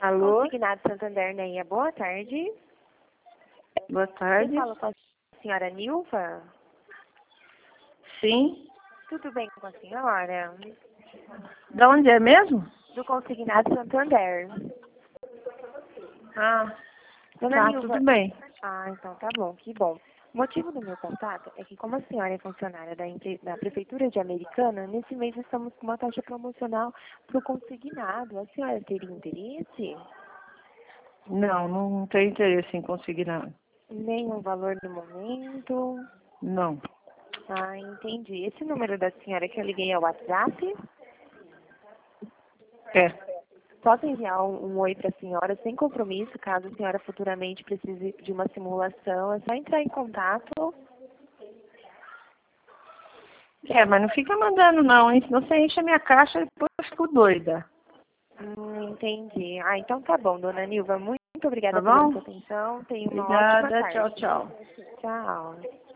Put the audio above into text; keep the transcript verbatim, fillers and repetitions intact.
Alô? Consignado Santander, Neia, boa tarde. Boa tarde. Eu falo com a senhora Nilva? Sim. Tudo bem com a senhora? Da onde é mesmo? Do Consignado Santander. Ah, Dona tá, Nilva. tudo bem. Ah, então tá bom, que bom. O motivo do meu contato é que, como a senhora é funcionária da, empre- da Prefeitura de Americana, nesse mês estamos com uma taxa promocional para o consignado. A senhora teria interesse? Não, não tenho interesse em conseguir nada. Nenhum valor no momento? Não. Ah, entendi. Esse número da senhora que eu liguei é o WhatsApp? É. Posso enviar um, um oi para a senhora sem compromisso, caso a senhora futuramente precise de uma simulação. É só entrar em contato. É, mas não fica mandando não, hein? Senão você enche a minha caixa e depois eu fico doida. Hum, entendi. Ah, então tá bom, dona Nilva. Muito Tá obrigada pela bom? sua atenção. Tenha uma ótima Obrigada. Tchau, tarde. tchau. Tchau.